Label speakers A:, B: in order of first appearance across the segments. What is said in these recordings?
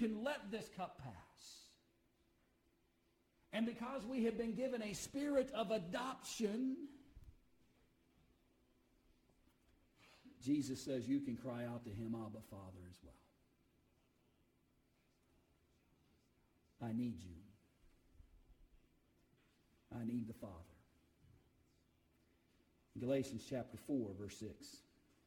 A: can let this cup pass. And because we have been given a spirit of adoption, Jesus says you can cry out to him, Abba, Father, as well. I need you. I need the Father. Galatians chapter 4, verse 6.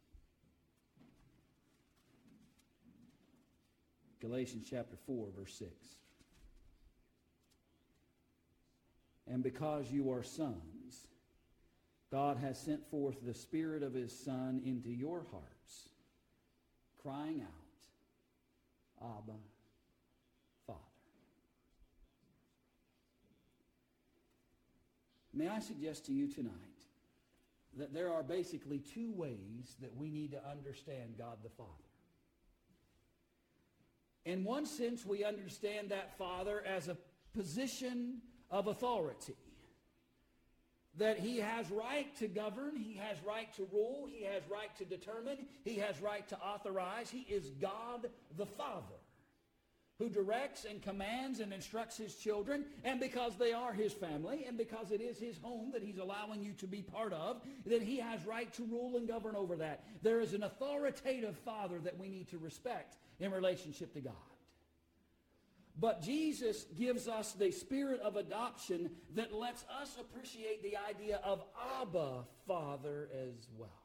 A: Galatians chapter 4, verse 6. And because you are sons, God has sent forth the Spirit of his Son into your hearts, crying out, Abba, Father. May I suggest to you tonight that there are basically two ways that we need to understand God the Father. In one sense, we understand that Father as a position of authority. That he has right to govern, he has right to rule, he has right to determine, he has right to authorize. He is God the Father, who directs and commands and instructs his children, and because they are his family, and because it is his home that he's allowing you to be part of, then he has right to rule and govern over that. There is an authoritative Father that we need to respect in relationship to God. But Jesus gives us the spirit of adoption that lets us appreciate the idea of Abba, Father, as well.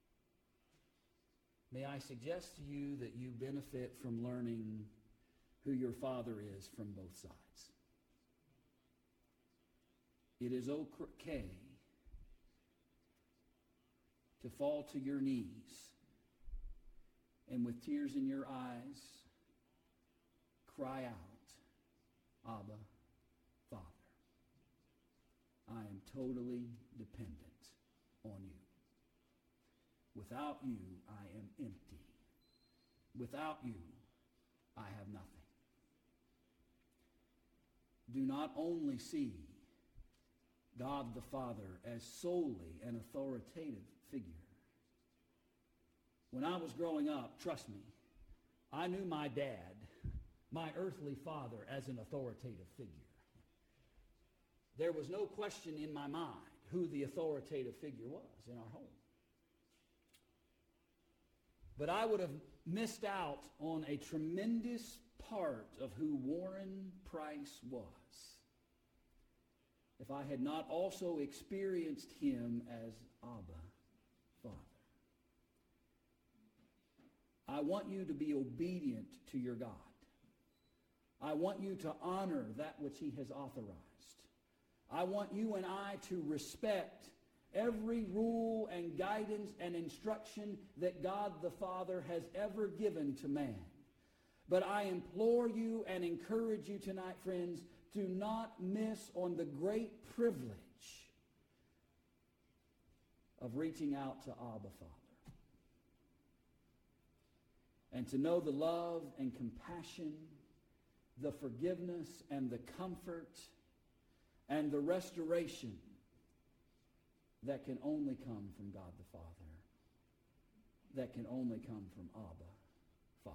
A: May I suggest to you that you benefit from learning who your Father is from both sides. It is okay to fall to your knees and with tears in your eyes cry out, Abba, Father. I am totally dependent on you. Without you, I am empty. Without you, I have nothing. Do not only see God the Father as solely an authoritative figure. When I was growing up, trust me, I knew my dad, my earthly father, as an authoritative figure. There was no question in my mind who the authoritative figure was in our home. But I would have missed out on a tremendous part of who Warren Price was if I had not also experienced him as Abba, Father. I want you to be obedient to your God. I want you to honor that which he has authorized. I want you and I to respect every rule and guidance and instruction that God the Father has ever given to man. But I implore you and encourage you tonight, friends, to not miss on the great privilege of reaching out to Abba, Father. And to know the love and compassion, the forgiveness and the comfort and the restoration that can only come from God the Father, that can only come from Abba, Father.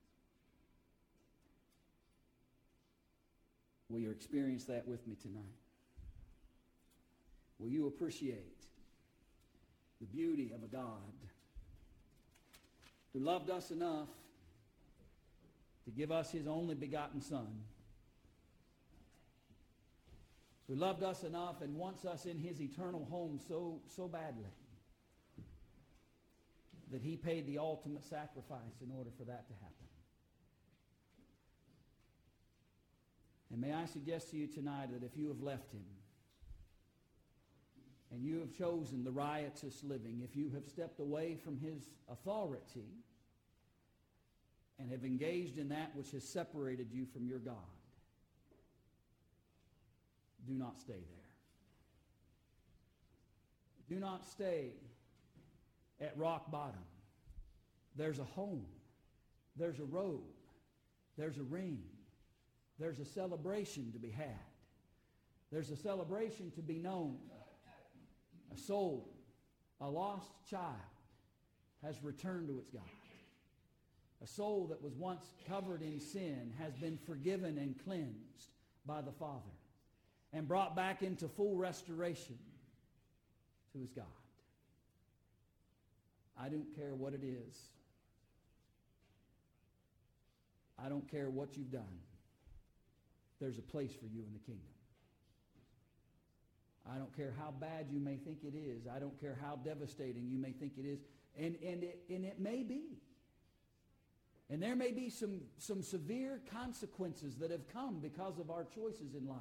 A: Will you experience that with me tonight? Will you appreciate the beauty of a God who loved us enough to give us his only begotten Son, who loved us enough and wants us in his eternal home so badly that he paid the ultimate sacrifice in order for that to happen. And may I suggest to you tonight that if you have left him and you have chosen the riotous living, if you have stepped away from his authority and have engaged in that which has separated you from your God, do not stay there. Do not stay at rock bottom. There's a home. There's a robe. There's a ring. There's a celebration to be had. There's a celebration to be known. A soul, a lost child, has returned to its God. A soul that was once covered in sin has been forgiven and cleansed by the Father and brought back into full restoration to his God. I don't care what it is. I don't care what you've done. There's a place for you in the kingdom. I don't care how bad you may think it is. I don't care how devastating you may think it is. And it may be. And there may be some severe consequences that have come because of our choices in life.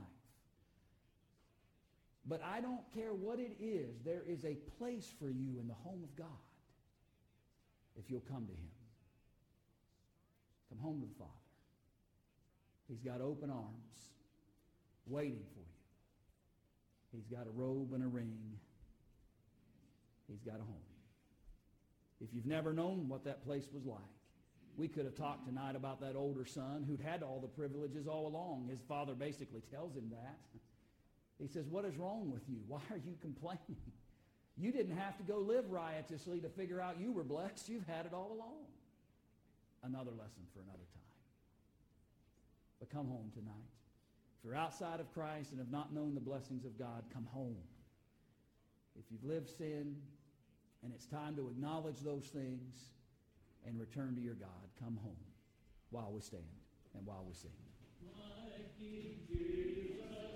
A: But I don't care what it is. There is a place for you in the home of God if you'll come to him. Come home to the Father. He's got open arms waiting for you. He's got a robe and a ring. He's got a home. If you've never known what that place was like, we could have talked tonight about that older son who'd had all the privileges all along. His father basically tells him that. He says, what is wrong with you? Why are you complaining? You didn't have to go live riotously to figure out you were blessed. You've had it all along. Another lesson for another time. But come home tonight. If you're outside of Christ and have not known the blessings of God, come home. If you've lived sin and it's time to acknowledge those things and return to your God, come home while we stand and while we sing.
B: My King Jesus.